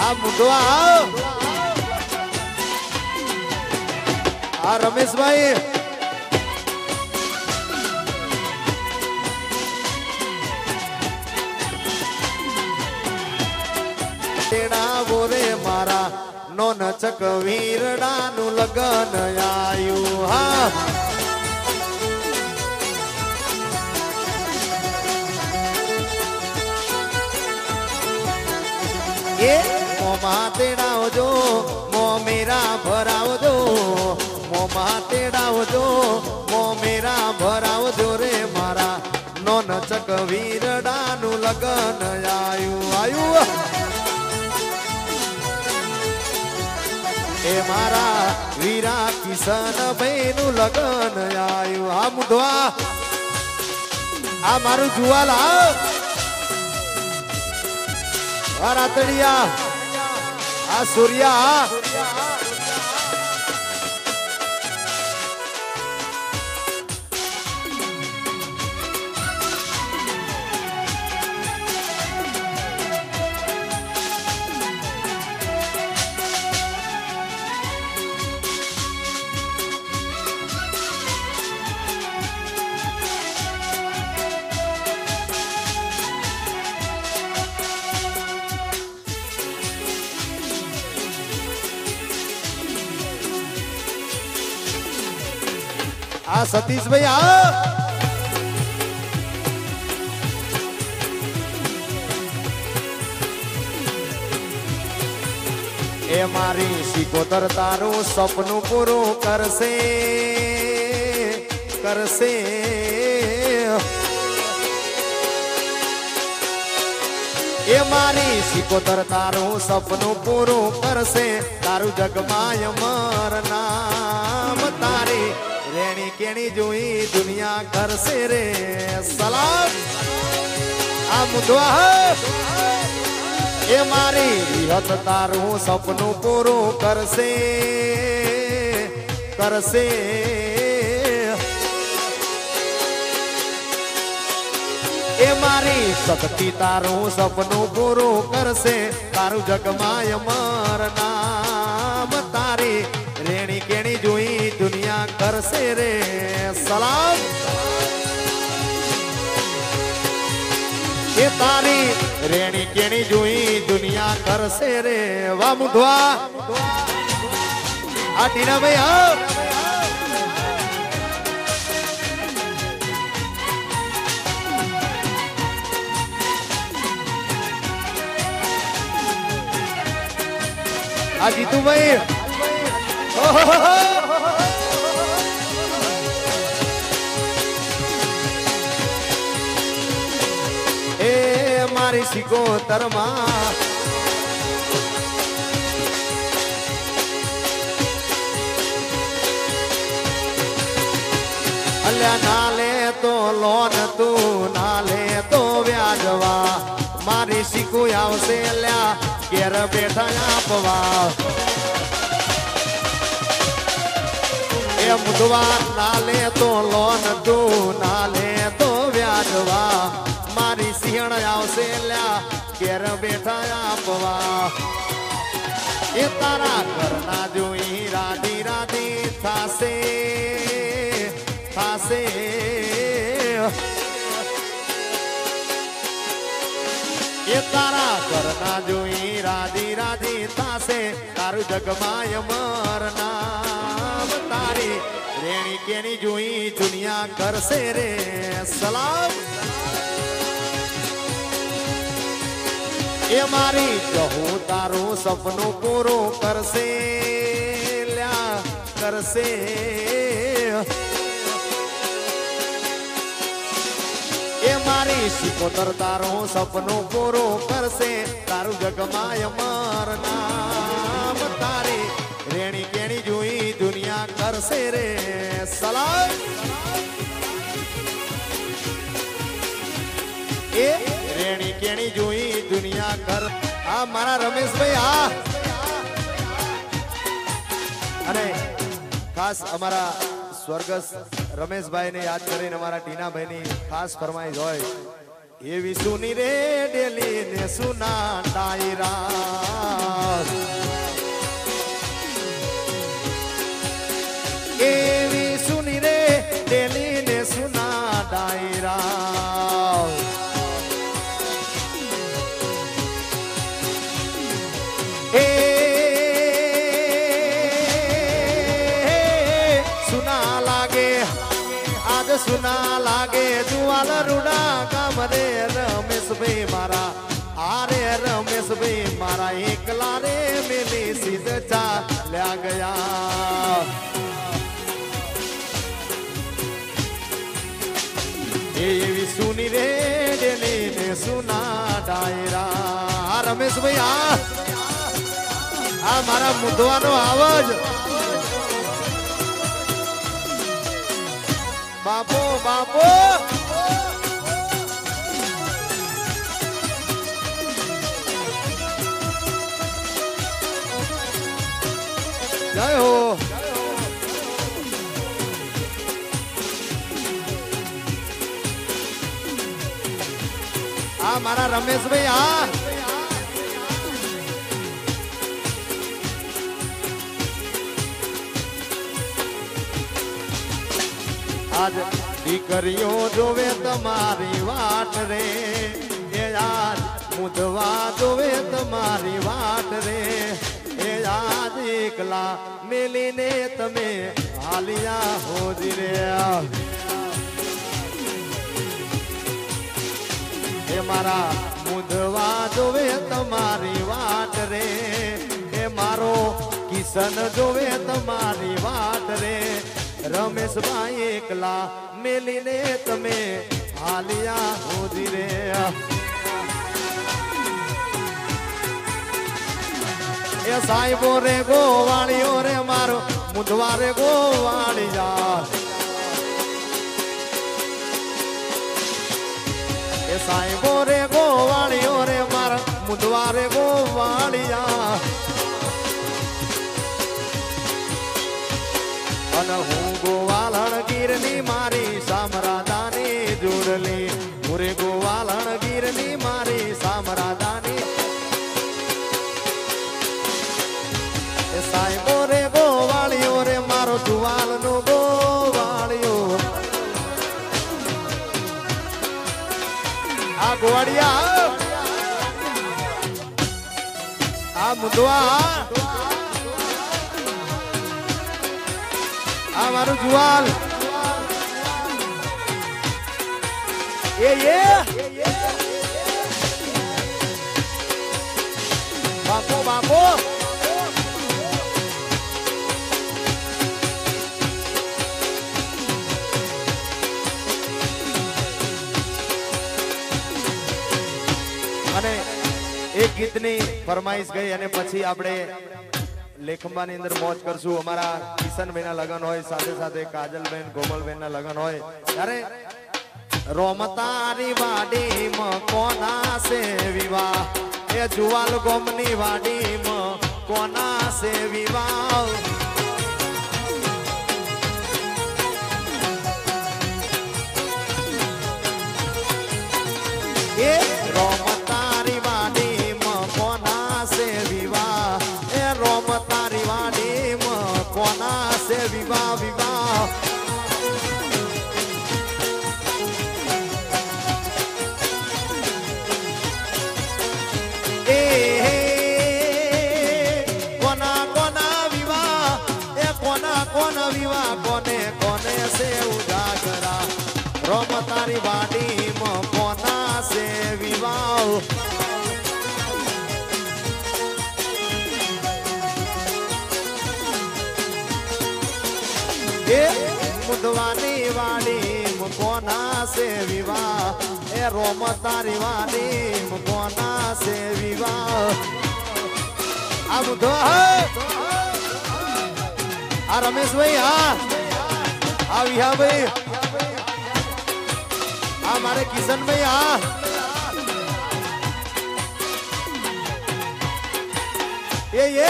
આ મુંડવા આ રમેશભાઈ તેડાવો રે મારા નોન ચક વીરડાનું લગન આયું હા એ મોમાં તેડાવજો મો મેરા ભરાવજો મોમાં તેડાવજો મો મેરા ભરાવજો રે મારા નોન ચક વીરડાનું લગન આયું આયું ए मारा वीरा किशन भाईनु लगन आयु आ मुंडवा आ मारू जुवाला आ रातड़िया आ सूर्या आ सतीश भाई आ ए मारी सिकोतर तारू सपनु पूरू करसे करसे ए मारी सिकोतर तारू सपनु पूरू करसे तारू जगमाय मर नाम तारी रेणी केणी जोई दुनिया घर से रे सलाम आ मुंडवा ए मारी विहत तारू सपनु पूरू करसे करसे ए मारी शक्ति तारू सपनु पूरू करसे तारू जगमाय मर नाम तारी रेणी केणी जोई दुनिया करसे रे सलाम ये तारी रेणी केणी जोई दुनिया करसे रे वाह मुंडवा आ टीना भाई आओ आ जीतू भाई ए मारी सिकोतर मा अल्या नाले तो लोन तू नाले तो व्याजवा मारी सिकू आवसे अल्या केर बैठा आपवा ए मुंडवा नाले तो लोन तू नाले तो व्याजवा मारी सिहण आवसे ल्या केर बैठा आपवा ए तारा करना जोई राधी राधी थासे थासे ए तारा करना जोई राधी राधी थासे तारू जगमाय मरना तारी रेणी केणी जोई दुनिया करसे रे सलाम ए मारी कहूं तारू सपनों पूरो करसे ल्या करसे ए मारी सिकोतर तारू सपनों पूरो करसे तारू जगमाय मरना तारी रेणी केणी जोई दुनिया करसे रे सलाम ए रेणी केणी जोई दुनिया कर आ मारा रमेश भाई आ अरे खास हमारा स्वर्गस्थ रमेश भाई ने याद करीने हमारा टीना भाई ने खास फरमाइश होय एवी सुनी रे डेली ने सुना डायरा सुना लागे जुआल रूडा काम रे रमेश भाई मारा आरे रमेश भाई मारा एकला रे मिली सीध चाल्या गया एवी सुनी रे डेली ने सुना डायरा रमेश भाई आ मारा मुद्दवानो आवाज बापो बापो जय हो आ मारा रमेश भाई आज दीकरियो जोवे तमारी वाट रे ये आज मुदवा जोवे तमारी वाट रे ये आज एकला मिली ने तमे हालिया हो रे ये मारा मुदवा जोवे तमारी वाट रे ये मारो किशन जोवे तमारी वाट रे रमेश भाई एकला मिली ने तमे हालिया हो रे ये साहिबो रे गोवालियो रे मारो मुदवारे गोवालिया ये साहिबो रे गोवालियो रे मारो मुदवारे गोवालिया अन हूँ गोवालन गिरनी मारी सामरादानी जुड़ली पूरे गोवालन गिरनी मारी सामरादानी साइबो रे गोवालियो रे मारो जुवाल नो गोवालियो आ गोवाड़िया आ मुदवा हमारू जुआल ये बापो बापो અને એક ગીતની ફરમાઈશ ગઈ અને પછી આપણે લેખંબાની અંદર મોજ કરશું અમારા કિશનભાઈ ના લગન હોય સાથે સાથે કાજલબેન કોમલબેન ના લગન હોય ત્યારે રોમતારી વાડી માં કોના સે વિવાહ એ જુવાલ ગોમની વાડી માં કોના સે વિવાહ એ રોમતારી વાડી માં કોના સે વિવાહ रोम तारी वाड़ी कोना से विवाह विवाह कोना कोना विवाह ए कोना कोना विवाह कोने कोने से उजागरा रोम तारी वाड़ी कोना से विवाह मुदवानी वाड़ी मुकोना से विवाह ए रोमतारी वाड़ी मुकोना से विवाह अब तो रमेश भाई यहाँ भाई हमारे किशन भाई ये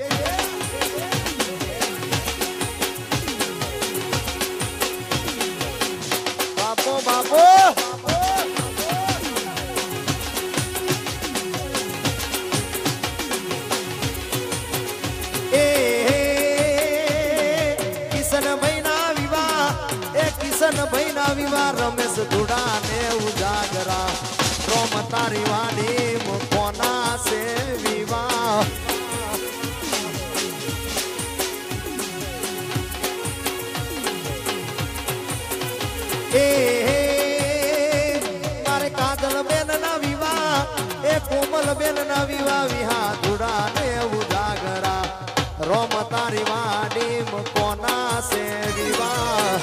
बापो बापो किशन भाईना विवाह रमेश धुड़ा ने उजागरा रोम तारी वाड़ी मुकोना से विवाह કમલબેન ના વિવાહ વિહાધુડા ને ઉજાગરા રોમ તારી વાડી કોના સે વિવાહ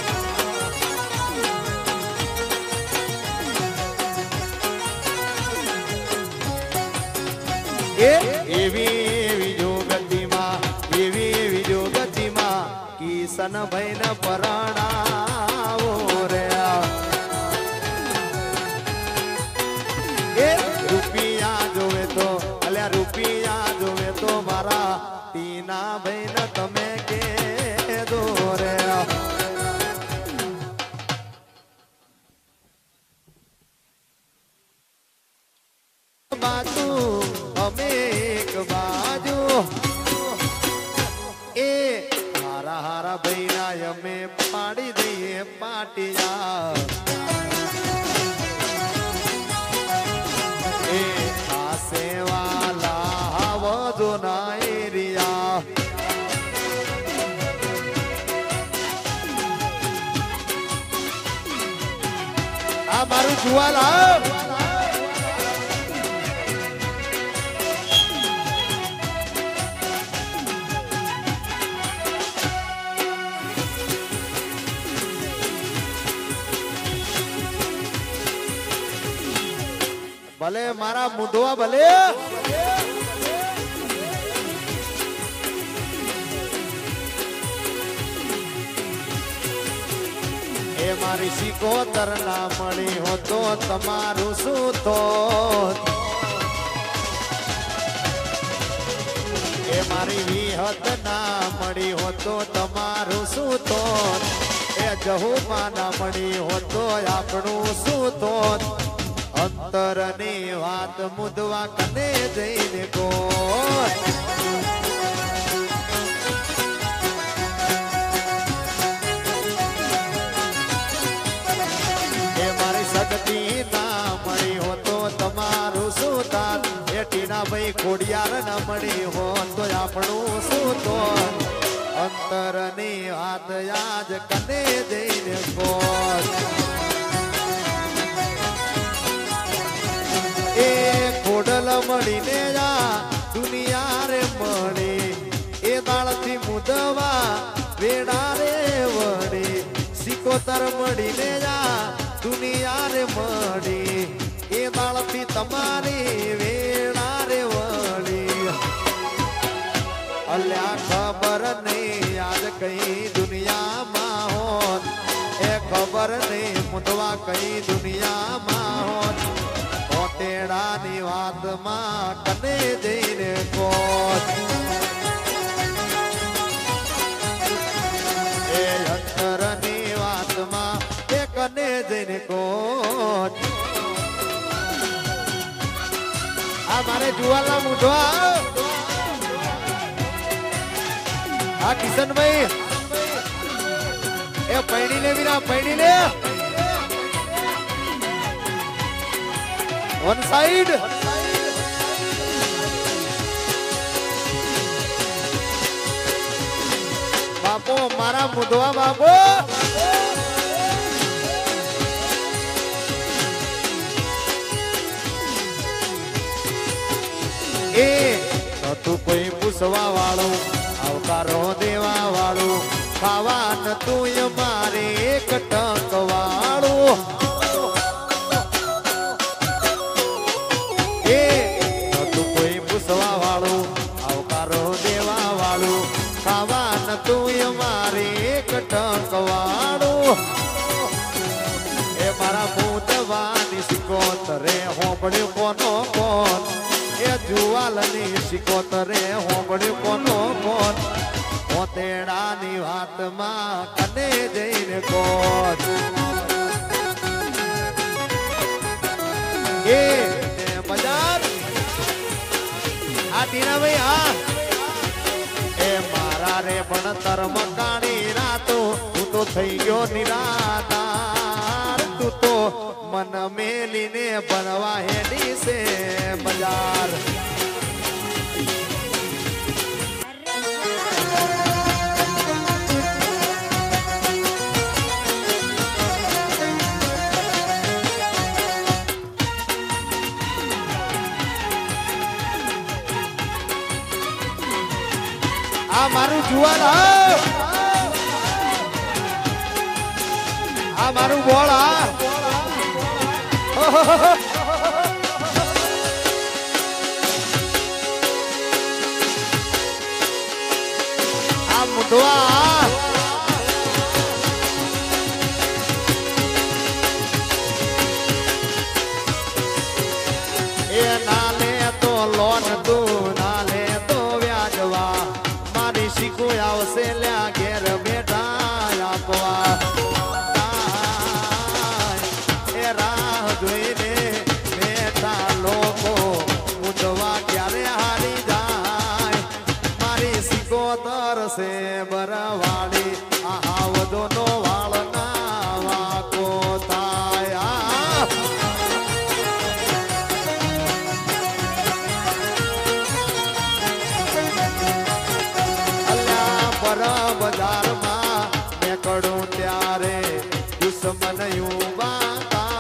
એવી એવી જોગતિમાં એવી એવી જોગતિમાં કિશન ભાઈ ને પરણાવો રે રૂપિયા જોવે તો અલ્યા રૂપિયા જોવે તો મારા ટીના ભાઈ ને તમે કે દો રે બાજુ અમે એક બાજુ એ હારા હારા ભાઈ ના અમે પાડી દઈએ પાટિયા એ ખાસે વાલા વધુ ના એરિયા આ મારું જુવાલા ભલે મારા મુઢવા ભલે એ મારી સિકોતર ના મળી હો તો તમારું શું તો એ મારી વિહત ના મળી હો તો તમારું શું તો એ જહુમાં ના મળી હો તો આપણું શું તો અંતરની વાત મુદવા કને જઈને કોણ એ મારી સગતી ના મળી હો તો તમારું શું તાન એ ટીના ભાઈ ખોડિયાર ના મળી હો તો આપણું શું તો અંતરની વાત આજ કને જઈને કોણ એ ખોડલ મળીને જા દુનિયા રે મળી એ દાળથી મુદવા વેડા રે વળી સિકોતર મળીને જા દુનિયા રે મળી એ દાળથી તમારી વેડા રે વળી અલ્યા ખબર નહીં આજ કઈ દુનિયામાં હોત એ ખબર નહીં મુદવા કઈ દુનિયામાં હોત તેડાની વાતમાં કને જઈને કોત એ અંતરની વાતમાં એ કને જઈને કોત આ મારે જુવાલા મુઢવા આ કિશનભાઈ એ પૈણી લે વીરા પૈણી લે One side. બાપો મારા મુઢવા બાપો એ તું કોઈ પૂછવા વાળું આવકારો દેવા વાળું ખાવા ન તું મારે એક ટંક વાળું આવકારો દેવા વાળું ખાવા ન તું મારે એક ટંક વાળું એ મારા મુદવાની સિકોતરે હોંભળ્યું કોનો કોણ એ જુવાલની સિકોતરે હોંભળ્યું કોનો કોણ મોતેડાની વાતમાં કને જઈને કોણ એ બજાર આ ટીના ભાઈ હા એ મારા રે ભણતર મકાણી રાતો હું તો થઈ ગયો નિરાધાર તું તો મન મેલીને ભણવા હેડી છે બજાર આ મારું જુવાન આ મારું બોળ આ મુઢવા એ નાલે તો લોન તું નાલે તો વ્યાજવા મારી શીખો આવશે લ્યા ઘેર બેઠા આપવા એ રાહ જોઈને બેઠા લોકો ઉઠવા ક્યારે હારી જાય મારી શીખો તરસે બરવાડી આહા વધો નો વાળ ના વાકો થાય બજારમાં મેં કડું ત્યારે દુશ્મન યુવા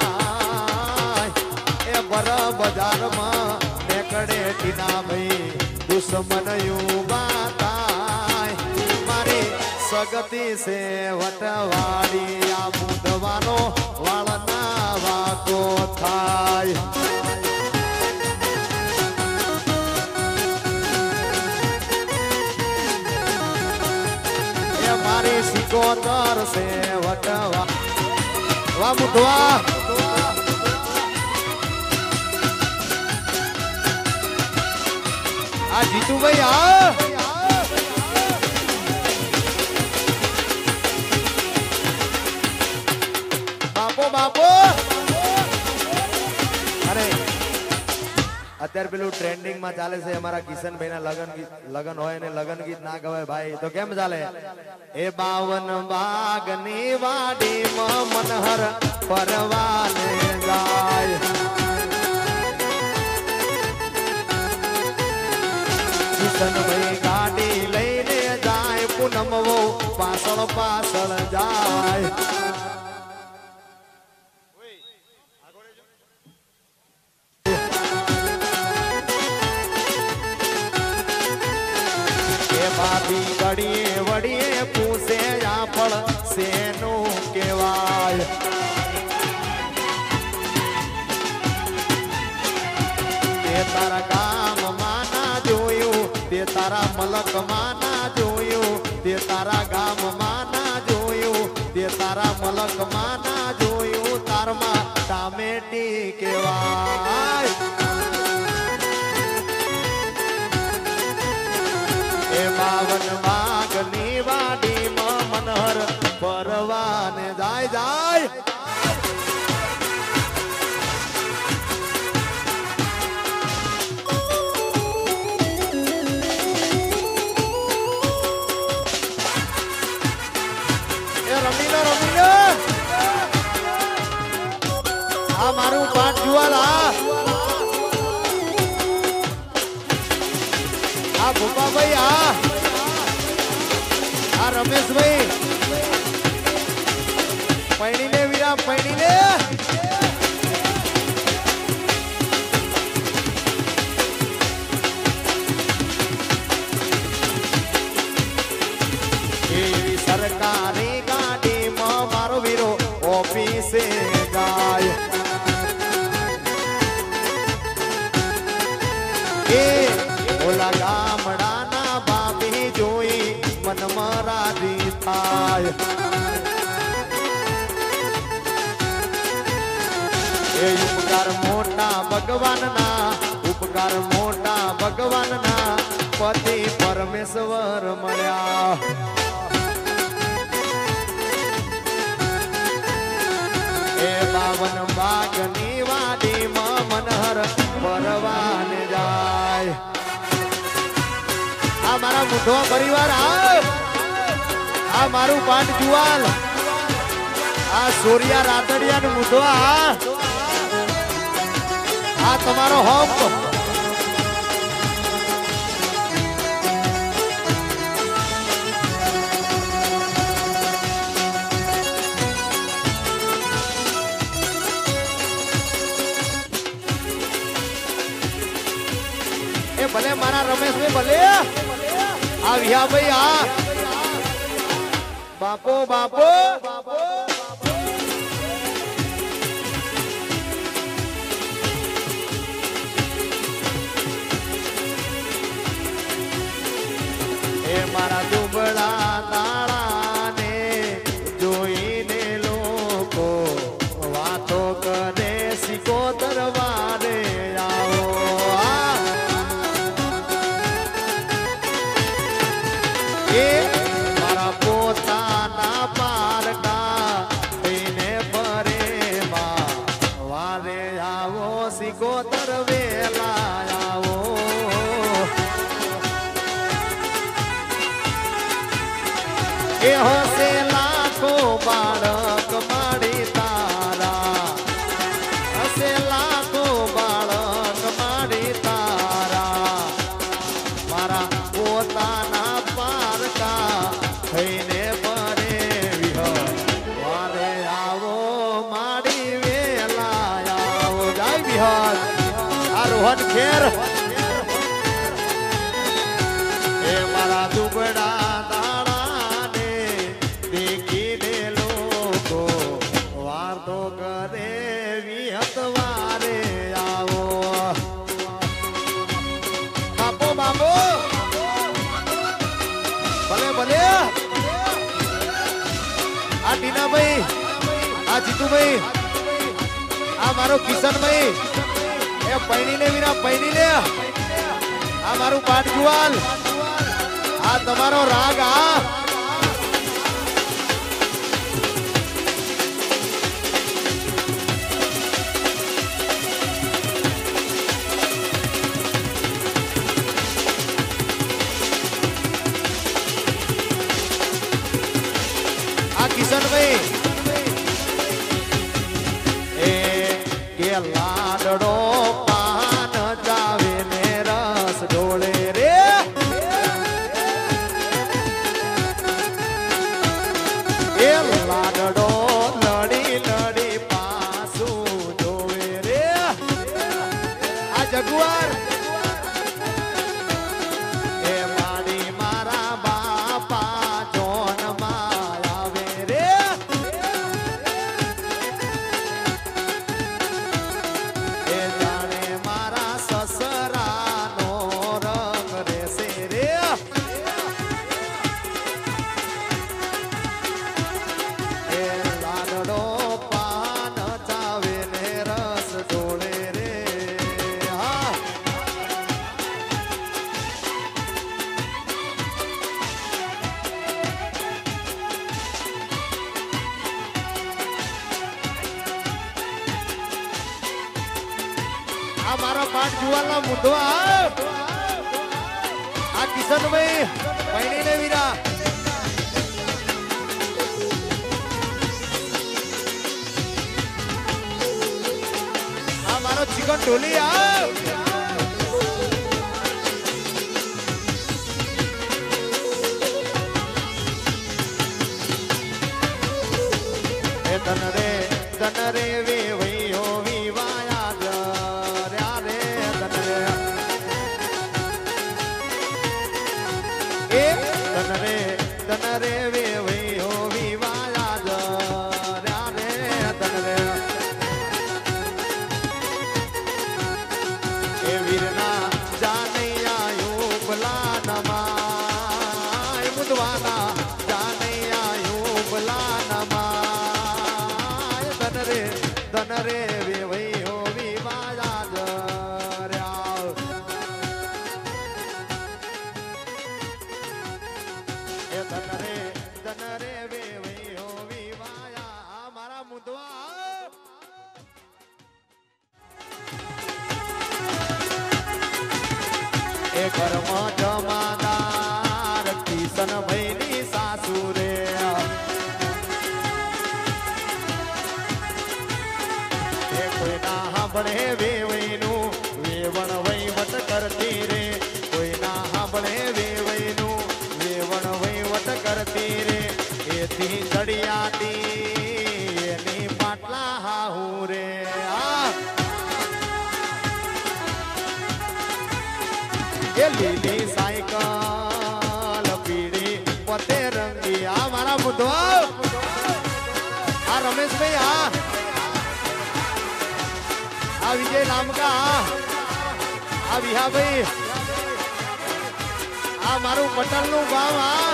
એ બર બજારમાં મેં કડે ટીના ભાઈ દુશ્મન યુવા મારી સગતી સે વટવાડી આ બુધવાનો વાળના વાકો થાય મારી સિકોતર સે વટવા વા મુઢવા આ જીતુભાઈ બાપો બાપો અરે અત્યારે પેલું ટ્રેન્ડિંગ માં ચાલે છે અમારા કિશનભાઈ ના લગન હોય ને લગન ગીત ના ગવાય ભાઈ તો કેમ ચાલે એ 52 બાગની વાડી મનહર પરવાને જાય કિશનભાઈ ગાડી લઈને જાય પૂનમ વો પાછળ પાછળ જાય ભાભી વડીએ વડીએ પૂછે આપણ શેનું કહેવાય તે તારા ગામમાં ના જોયું તે તારા મલકમાં ના જોયું તે તારા ગામમાં ના જોયું તે તારા મલકમાં ના જોયું તારમાં ટામેટી કહેવાય એ 52 બાગની વાડીમાં મનહર પરવાને જાય જાય એ રમીને આ મારું પાટ જુવાલા આ ભૂપાભાઈ આ રમેશભાઈ પૈણીને વીરા પૈણીને એવી સરકારી ગાડીમાં મારો વીરો ઓફિસે જાય એ ઓલા ગામડાના બાપી જોઈ મન મરાદી થાય એ ઉપકાર મોટા ભગવાનના ઉપકાર મોટા ભગવાનના પતિ પરમેશ્વર મળ્યા એ 52 બાગની વાડીમાં મનહર પરવાને જાય આ મારા મુઢવા પરિવાર આ મારું પાટ જુવાલ આ સોરિયા રાતડિયા નું મુઢવા આ તમારો હોપ ભલે મારા રમેશભાઈ ભલે આવ્યા ભાઈ આ બાપો બાપો એ મારા દુબળા તાળાને જોઈને લોકો વાતો કરે સિકોતર વારે આવો એ મારા પોતાના પારકા થઈને ફરે વારે આવો સિકોતર વેલા આવો એ હસે લાખો બાળક માડી તારા હસે લાખો બાળક માડી તારા મારા પોતાના પારકા થઈને પરે વારે આવો માડી વેલા આવો જાય બિહાર આ રોહન ખેર એ મારા દુબળા ભલે આ ટીનાભાઈ આ જીતુભાઈ આ મારો કિશનભાઈ એ પૈણીને વીરા પૈણીને આ મારું પાટજુવાલ આ તમારો રાગ આ કિશનભાઈ એ કે લાડડો પાન જાવે ને રસ ઢોળે રે એ લાડડો લડી લડી પાસું જોવે રે આ જગુઆર એ માડી મારા બાપા જોનમાં આ મારો પાટ જુવાલના મુદ્દો આ કિશનભાઈ પૈણીને વીરા આ મારો ચિકન ટોલી એ ધન રે વે વૈયો તન રે વે વૈયો વિવાયા રે તન રે એ વીરના જાનૈયા યુબલા નમાય મુદવાના જાનૈયા યુબલા નમાય તન રે વે વૈયો વિવાયા એ ઘરમાં જમાદાર કિશનભાઈની સાસુ રે એ કોઈના સાંભળે વેવઈનું વેવણ વહીવટ કરતી રે કોઈના સાંભળે વેવઈનું વેવણ વહીવટ કરતી રે એથી ચડિયાતી એની પાટલા હાહુ રે એ લીલી સાયકલ भाई आ विजय नाम का आ विहा भाई आ मारू पटल नु गांव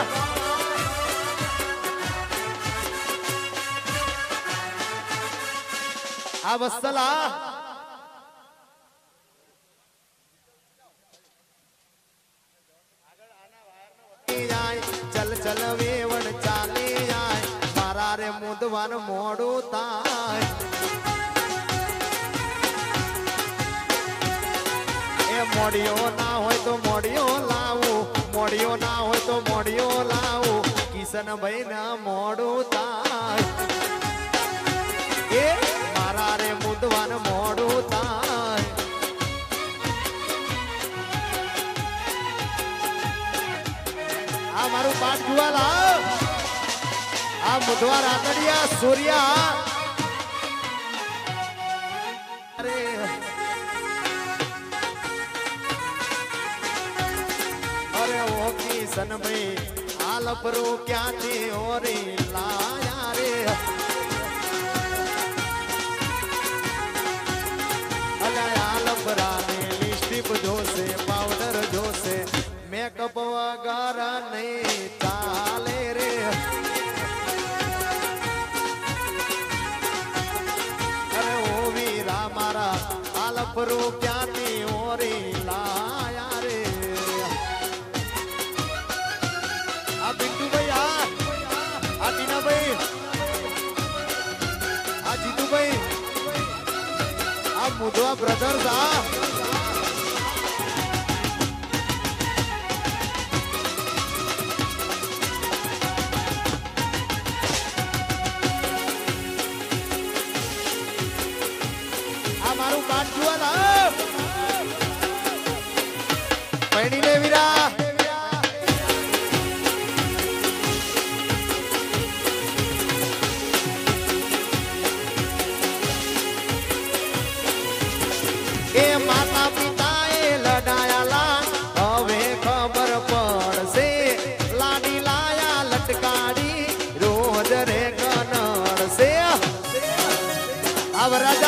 आ वत्सला चल चल वेवण चाले आय मारा रे मुदवान मोड़ो ताय ए मोड़ियो ना होय तो मोड़ियो लावो मोड़ियो ना होय तो मोड़ियो लावो किशन भाई ना मोड़ो ताय ए मारा रे मुदवान मोड़ो ताय आ मारू पाठ जुवाला आ मुदवा रातड़िया सूर्या अरे अरे वो किशन भाई आलपरो क्या थी और लाया रे अले आलपरा ने लिपस्टिक जो से पाउडर जो से मेकअप वगैरह नहीं चाले रे अरे वो वीरा मारा आलपरो क्या थी और लाया रे आ बिट्टू भाई आ टीना भाई आ जीतू भाई आ मुदवा ब्रदर्स आ मारू काट जुआला पैणी ले वीरा ए माता पिता ए लडाया लान हवे खबर पड़से लाडी लाया लटकाड़ी रोज रे कनड़ से अब राजा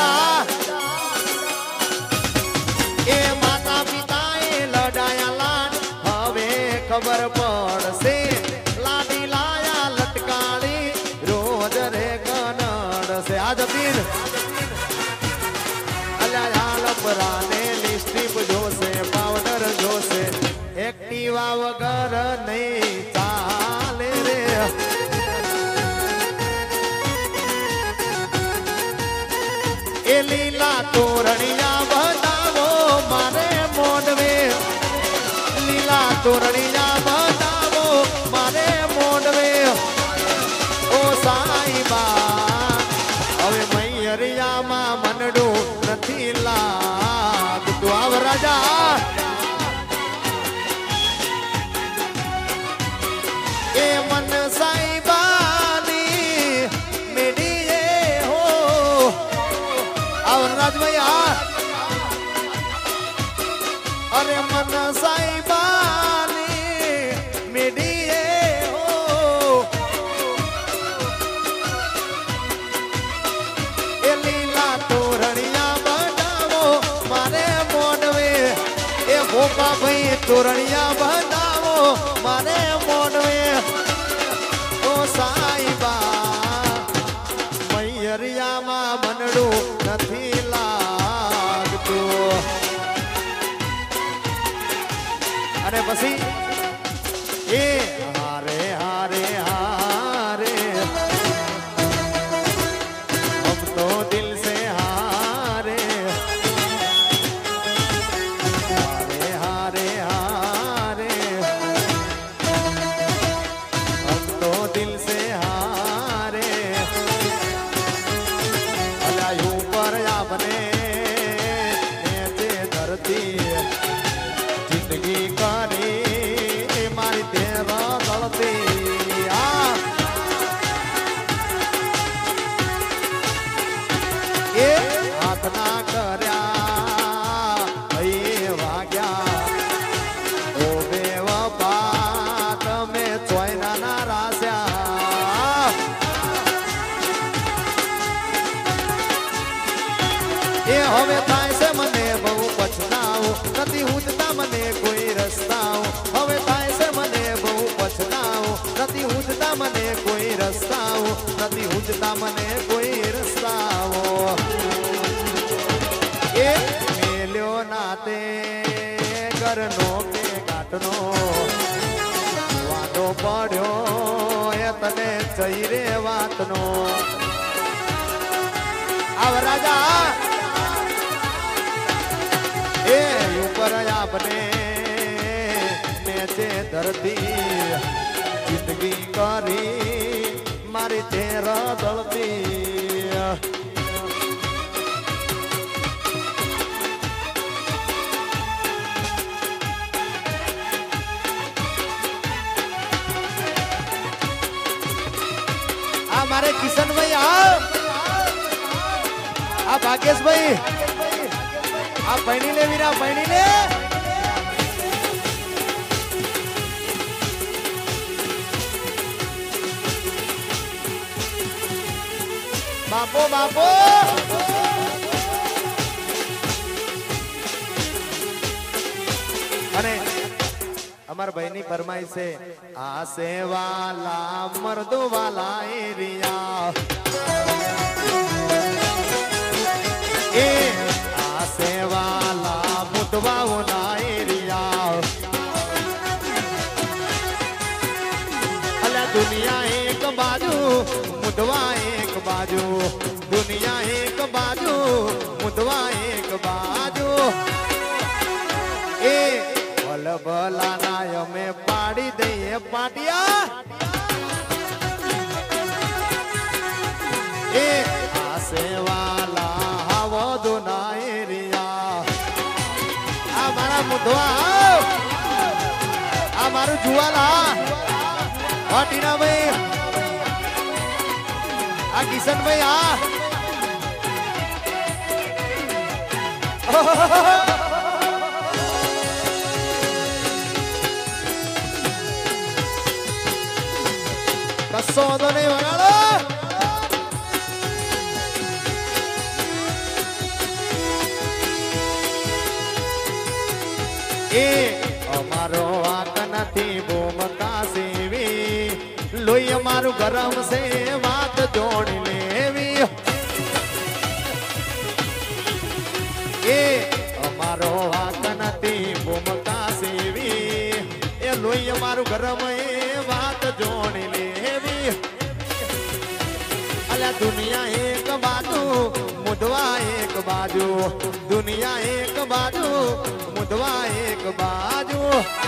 ए माता पिता ए लडाया लाड हवे खबर पड़से लाडी लाया लटकाड़ी रोज रे कनड़ से आज दिन अल्लाह ने लिपस्टिक जो से पाउडर जो से एक्टिवा वगैरह नहीं चाले रे ए लीला तोरणिया बतावो मारे मोडवे लीला तोरणिया बतावो मारे मोडवे ओ साईबा હવે મૈયરિયામાં મનડું નથી લાગતું આવ રાજા એ મન સાઈબાની મેડીએ હો राज भैया अरे मन साईबानी मेडिए हो ए लीला तोरणिया बतावो मारे मोडवे ए भोपा भाई तोरणिया बतावो मारे मोडवे ओ साईबा मैयरिया मा मनडू નથી લાગતું અને પછી એ હારે હારે હારે हम तो दिल से हारे हारे हारे हारे हम तो दिल से हारे अपने धरती जिंदगी करी मारी तेरा મને કોઈ રસ્તાઓ હવે થાય છે મને બહુ પછતાવો નથી ઉજતા મને કોઈ રસ્તાઓ નથી ઉજતા મને કોઈ રસ્તાઓ એ મેલ્યો નાતે ઘરનો કે ઘાટનો વાતો પડ્યો એ તને જઈ રે વાતનો આવ રાજા એ ઉપર આપને મેચે ધરતી જિંદગી કરી મારી તેર દળતી આ મારે કિશનભાઈ આ ભાગ્યેશભાઈ આ પૈણી લે વીરા પૈણી લે બાપો બાપો અને અમાર ભાઈ ની ફરમાઈ છે આ સેવાલા મર્દો વાલા એરિયા એ આ સેવાલા મુદવાઓ ના એરિયા અલા દુનિયા એક બાજુ મુદવા એક બાજુ દુનિયા એક બાજુ મુદવા એક બાજુ એ ભલ ભલા ના અમે પાડી દઈએ પાટિયા એ આ સેવાલા વધુ ના એરિયા આ મારા મુદવા આ મારું જુવાલા પાટીના ભાઈ આ કિશનભાઈ આ કસો વાંધો નહીં વગાડો એ અમારો વાક નથી ભૂમકા સેવી લોહી અમારું ગરમ છે વાત જોડી લેવી એ અમારો વાક નથી ભૂમકા સેવી એ લોહી અમારું ગરમ એ વાત જોડી લેવી અલ્યા દુનિયા એક બાજુ મુદવા એક બાજુ દુનિયા એક બાજુ મુદવા એક બાજુ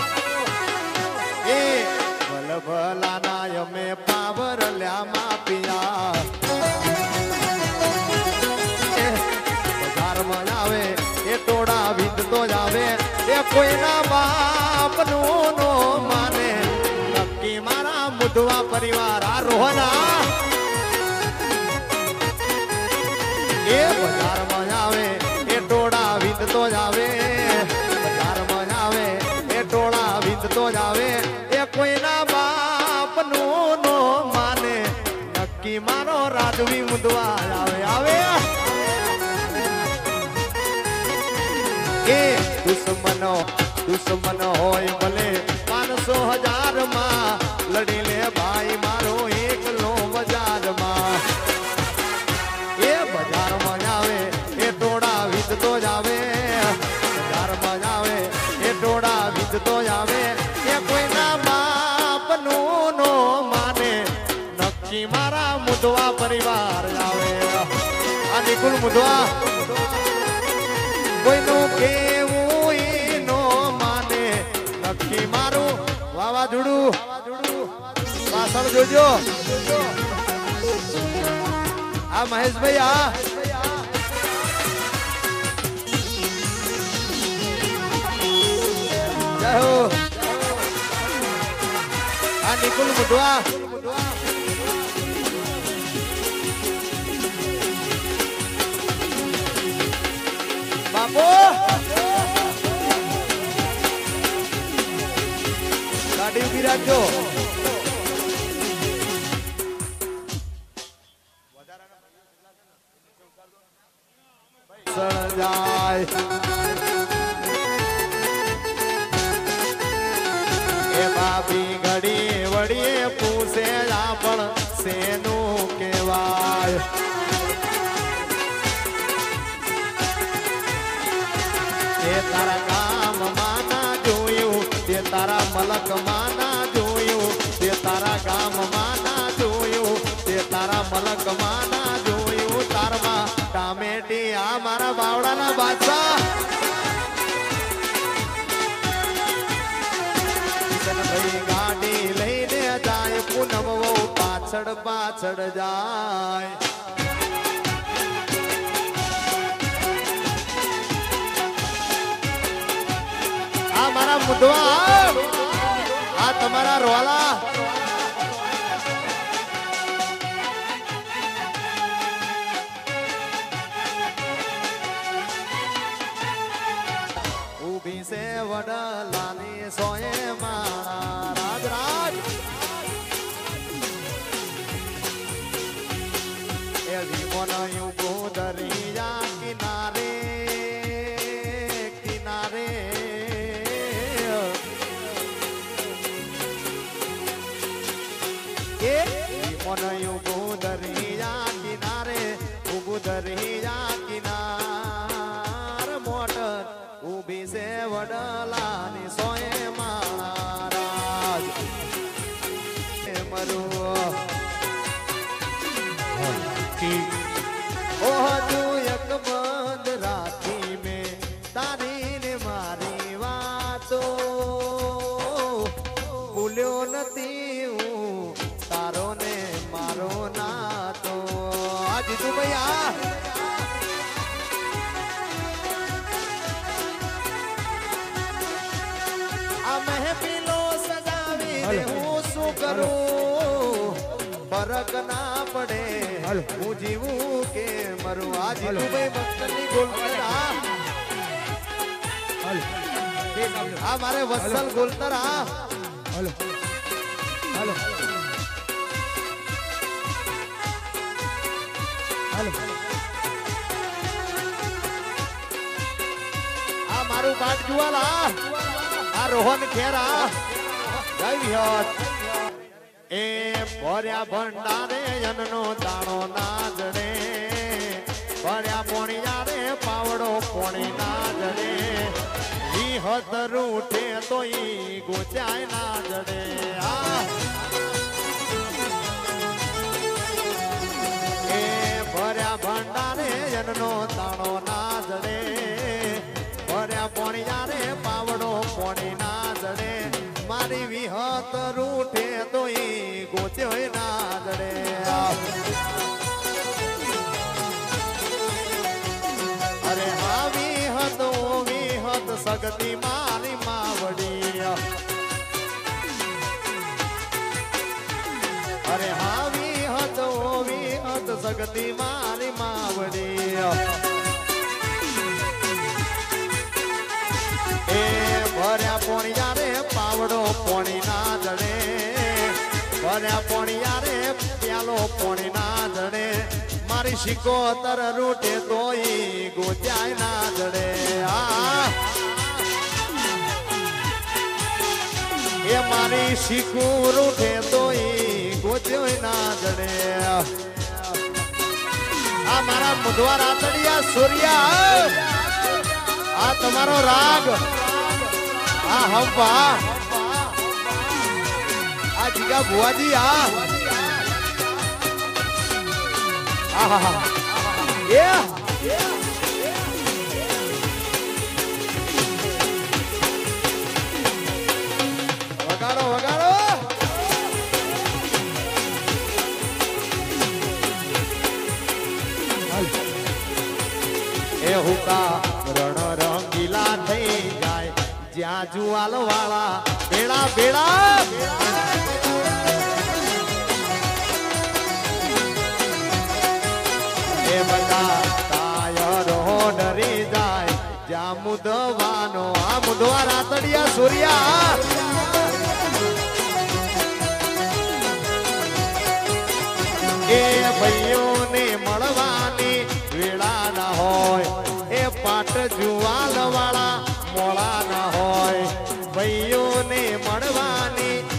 એ ભલ ભલા ના અમે પાવર લ્યા માપિયા બજારમાં આવે એ ટોળા વિંધતો જ આવે એ કોઈના બાપ નું નો માને નક્કી મારા મુદવા પરિવાર આ રોહના એ બજારમાં આવે એ ટોળા વિંધતો જ આવે બજારમાં આવે એ ટોળા વિંધતો જ આવે એ કોઈના બાપ નું નો માને નક્કી મારો રાજવી મુદવા આવે આવે એ દુશ્મન હોય ભલે 500,000 માં લડી લે ભાઈ મારો એકલો બજારમાં એ બજારમાં આવે એ ટોળા વિંધતો જ આવે બજારમાં આવે એ ટોળા વિંધતો જ આવે એ કોઈના બાપ નું નો માને નક્કી મારા મુદવા પરિવાર આવે આ નિકુલ મુદવા કોઈનું કેવું ઈ નો માને નક્કી મારું વાવાઝોડું પાછળ જોજો આ મહેશભાઈ આ જય હો આ નિકુલ મુદવા બાપો ગાડી ઉભી રાખજો સણ જાય ડાબી ઘડી વડીએ પૂછે પણ શેનું કહેવાય એ તારા ગામમાં ના જોયું તે તારા મલકમાં ના જોયું તે તારા ગામમાં ના જોયું તે તારા મલકમાં ના જોયું તારમાં ટામેટી આ મારા બાવડાના બાદશાહ ભાઈ ગાડી લઈને જાય પૂનમ વહુ પાછળ પાછળ જાય આ મારા મુદવા આ તમારા રોલા ઊભી છે વડલાની સોએ મારા રાજ રાજ એવી મોનયું ગોદરિયા કિનારે કિનારે મોનયું ગોદરિયા કિનારે ગોદરિયા કિનાર મોટર ઊભી છે વડલાની સોએ મહારાજ મરું ઓહ તું એક બંધ રાખી મેં તારી ને મારી વાતો ભૂલ્યો નથી હું તારો ને મારો નાતો આ જીતુ ભાઈ આ મહેફિલો સજાવી હું શું કરું ફરક ના પડે હું જીવું કે મરું આ જીતું ભાઈ મસ્તની ગોલતરા આ મારે વત્સલ ગોલતરા હાલો હાલો હાલો આ મારું બાટ જુવાલા આ રોહન ખેરા જય વિહત એ ભર્યા ભંડારે જનનો દાણો ના જડે ભર્યા પોણિયા રે પાવડો પોણી ના જડે વિહત રૂઠે તો ઈ ગોચાય ના જડે એ ભર્યા ભંડારે જનનો દાણો ના જડે ભર્યા પોણિયા રે પાવડો પોણી ના જડે મારી વિહત રૂઠે તો ઈ ગોત્યો ના જડે અરે હા વિહત સગતી મારી માવડી અરે હા વિહત સગતી મારી માવડી એ ભર્યા પોણિયા રે પાવડો પોણી ના જડે ભર્યા પોણિયા રે પ્યાલો પોણી ના જડે મારી શિકોતર રૂટે તોય ગોચાય ના જડે એ મારી શીખું રૂઠે તોય ગોચ્યો ના જડે આ મારા મુદવા રાતડિયા સૂર્યા આ તમારો રાગ આ હંપા આ જીગા ભુવાજી એ વગાડો વગાડો એ હુકા રણ રંગીલા થઈ જાય જ્યાં જુવાલ વાળા બેડા બેડા એ બધા તાયરો ડરી જાય જ્યાં મુદવાનો આ મુદવા રાતડિયા સૂર્યા એ ભાઈઓને મળવાની વેળા ના હોય એ પાટ જુવાલ વાળા મોળા ના હોય ભાઈઓને મળવાની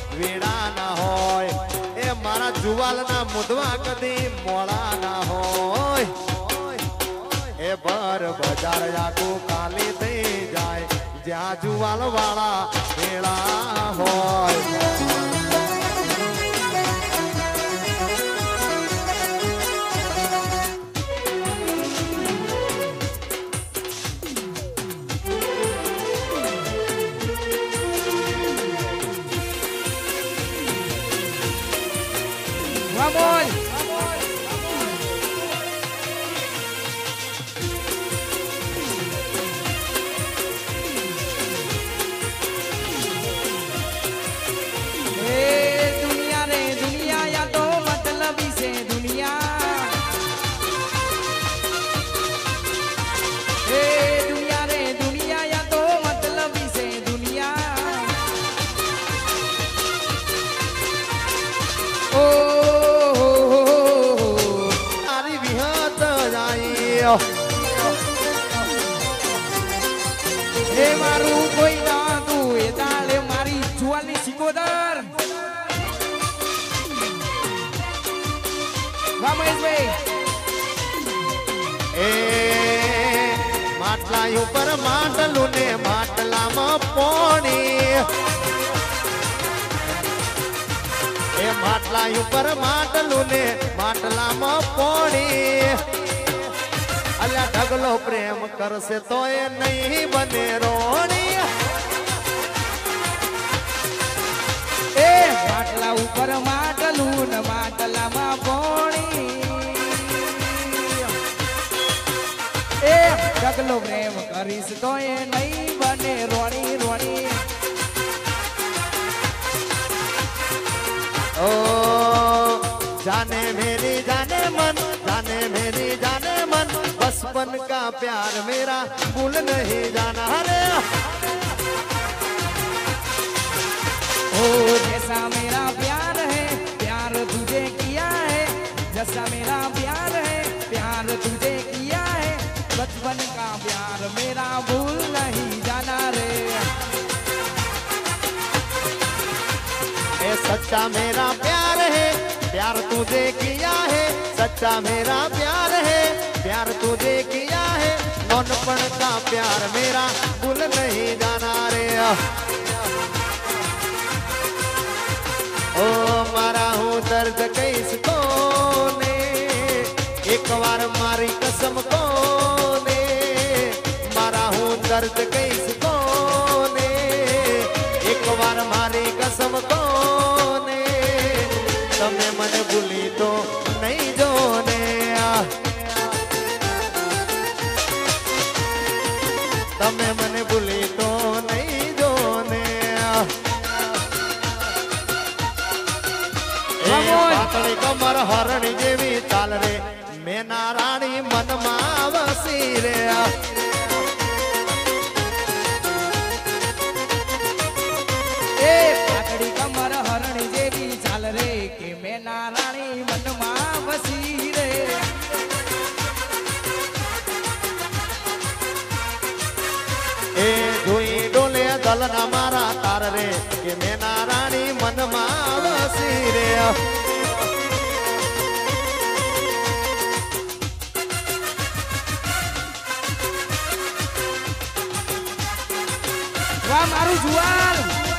जुवालना मुदवा कदी मोड़ा ना होय ए बर बाजार जाको काली दे जाए ज्या जुवाल वाला मेला होय Vamos! दुनिया रे दुनिया या तो मतलब से दुनिया दुनिया रे दुनिया या तो मतलब से दुनिया ओ हे मारू कोई ना तू ए डाले मारी जुआली सिकोदर vamos वे ए માટલા ઉપર માટલું ને માટલામાં પાણી એ માટલા ઉપર માટલું ને માટલામાં પાણી અલ્યા ઢગલો પ્રેમ કરશે તો એ નહીં બને રોણી એ માટલા ઉપર માટલું ને માટલામાં પાણી એ ઢગલો પ્રેમ કરીશ તો એ નહીં બને રોણી રોણી ओ जाने मेरी जाने मन बचपन का प्यार मेरा भूल नहीं जाना रे ओ जैसा मेरा प्यार है प्यार तुझे किया है जैसा मेरा प्यार है प्यार तुझे किया है बचपन का प्यार मेरा भूल नहीं जाना रे ए सच्चा मेरा प्यार है प्यार तुझे किया है सच्चा मेरा प्यार है प्यार तुझे किया है नौनपन का प्यार मेरा भूल नहीं जाना रे ओ मारा हूँ दर्द कैस को ने एक बार मारी कसम को ने मारा हूँ दर्द कैस को ने एक बार मारी कसम को ने तमे मन भूली तो नहीं जोने तमे मन भूली तो नहीं जोने पातળી કમર હરણી જેવી ચાલ રે મેના રાણી મનમાં વસી રે એ પાતળી કમર હરણી જેવી ચાલ રે કે મેના રાણી મનમાં વસી રે એ જોઈ ડોલે દલના મારા તાર રે કે મેના રાણી મનમાં વસી રે વાહ મારું જુવાલ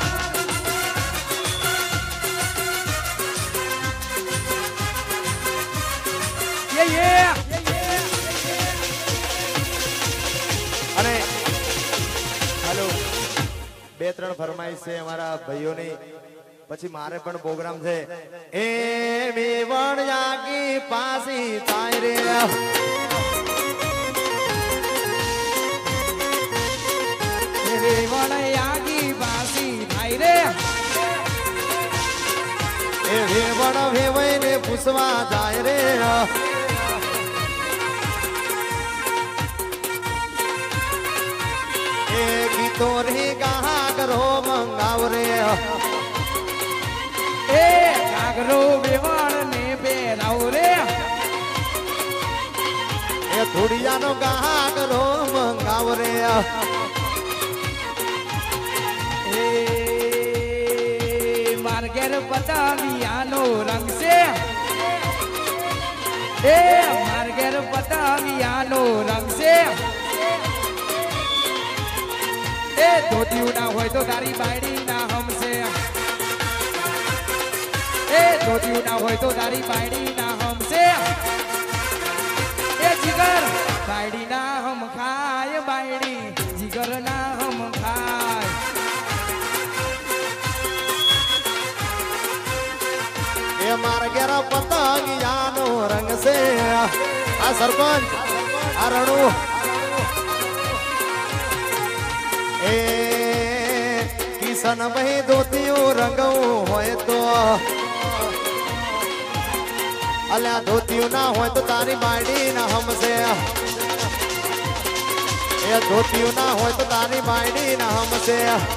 અને હાલો બે ત્રણ ફરમાઈશ છે અમારા ભાઈઓની પછી મારે પણ પ્રોગ્રામ છે એ મેવણ યાગી પાસી થાય રે વણયાગી બાસી થાય રે એ વેવણ વેવાઈને પૂછવા જાય રે એ ગીતો રે ગાહા કરો મંગાવ રે એ કાગરો વેવણ ને પહેરાવ રે એ થોડિયાનો ગાહા કરો મંગાવ રે માર ઘેર પતાવિયાનો રંગ છે એ માર ઘેર પતાવિયાનો રંગ છે એ ધોતિયું ના હોય તો તારી બાયડી ના હમશે એ ધોતિયું ના હોય તો તારી બાયડી ના હમશે એ જીગર બાયડી ના હમ ખાય બાયડી જીગર ના હમ ખાય એ માર ઘેર પતંગિયાનો રંગ છે આ સરપંચ આ રણુ એ કિશન ભાઈ ધોતિયું રંગવું હોય તો અલ્યા ધોતિયું ના હોય તો તારી બાયડી ના હમશે એ ધોતિયું ના હોય તો તારી બાયડી ના હમશે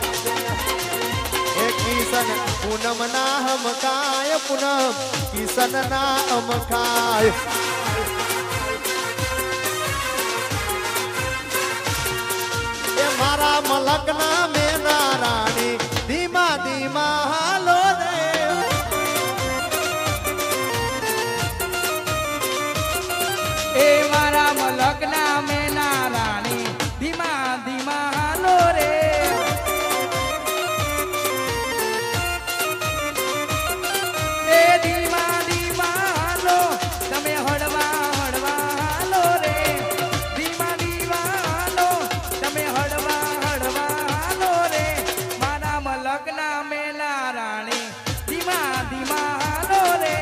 એ કિશન પૂનમ ના હમકાય પૂનમ કિશન ના હમકાય એ મારા મલક ના મેના રાણી ધીમા ધીમા હાલો રે એ મારા મલક ના મેના રાણી ધીમા ધીમા હાલો રે એ ધીમા ધીમા હાલો તમે હળવા હળવા હાલો રે ધીમા ધીમા હાલો તમે હળવા હળવા હાલો રે મારા મલક ના મેના રાણી ધીમા ધીમા હાલો રે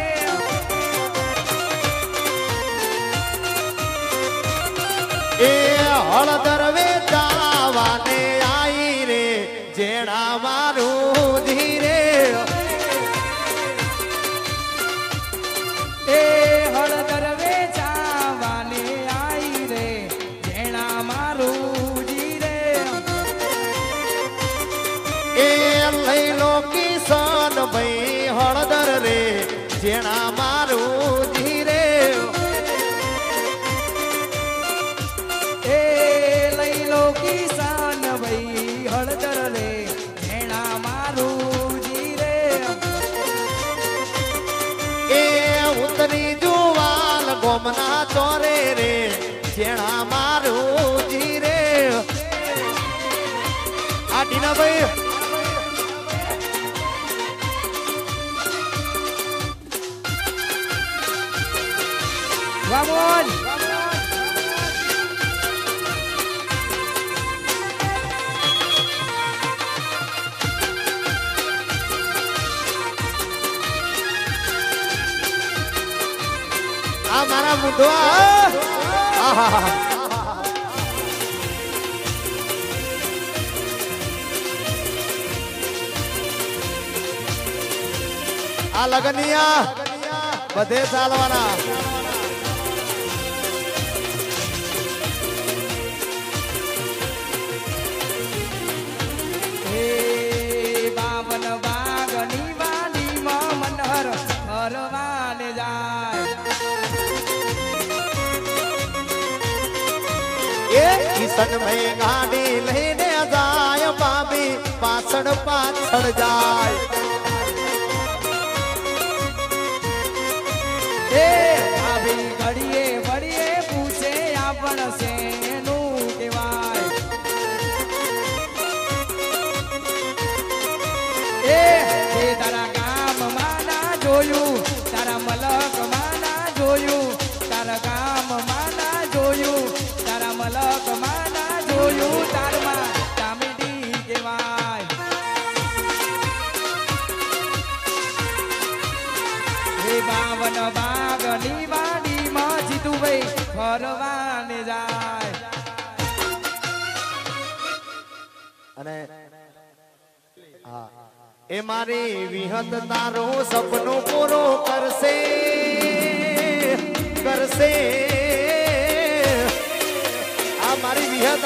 એ હળદર વેચાવાને આઈ રે જેણા મારું ધીરે એ હળદર વેચાવાને આઈ રે જેણા મારું જીરે એ લઈ લો કિશન ભાઈ હળદર રે જેણા મારું ધીરે એ લઈ લો કિસાન ભાઈ હળદર રે જેણા મારું જીરે એ ઉતરી જુવાલ ગોમના ચોરે રે જેણા મારું ધીરે આ ટીના ભાઈ વામોન આ મારા મુઢવા આ લગનિયા બધે ચાલવાના હે બાવન બાગની વાડીમાં મનહર હરવાને જાય એ કિશન ભાઈ ગાડી લઈને જાય બાબી પાછળ પાછળ જાય એ આવી ઘડીએ વળીએ પૂછે આપણ શેનું કહેવાય એ તારા ગામમાં ના જોયું તારા મલકમાં ના જોયું તારા ગામમાં ના જોયું તારા મલકમાં ના જોયું તારમાં તામેડી કહેવાય હે બાવન બાગની વાડીમાં જીતુભાઈ ફરવાને જાય અને હા એ મારી વિહત તારું સપનું પૂરું કરશે કરશે આ મારી વિહત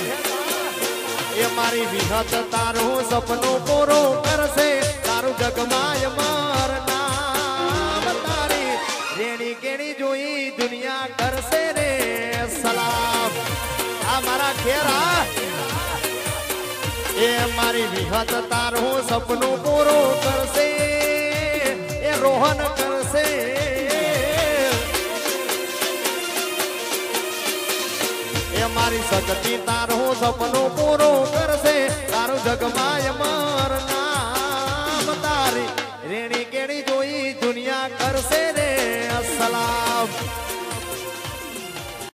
એ મારી વિહત તારું સપનું પૂરું કરશે તારું જગમાય માર નામ તારી રેણી કેણી જોઈ દુનિયા કરશે રે સલામ આ મારા ઘેરા એ મારી વિહત તારું સપનું પૂરું કરશે એ રોહન કરશે એ મારી સગતી તારું સપનું પૂરું કરશે તારું જગમાં અમર નામ તારી રેણી કેણી જોઈ દુનિયા કરશે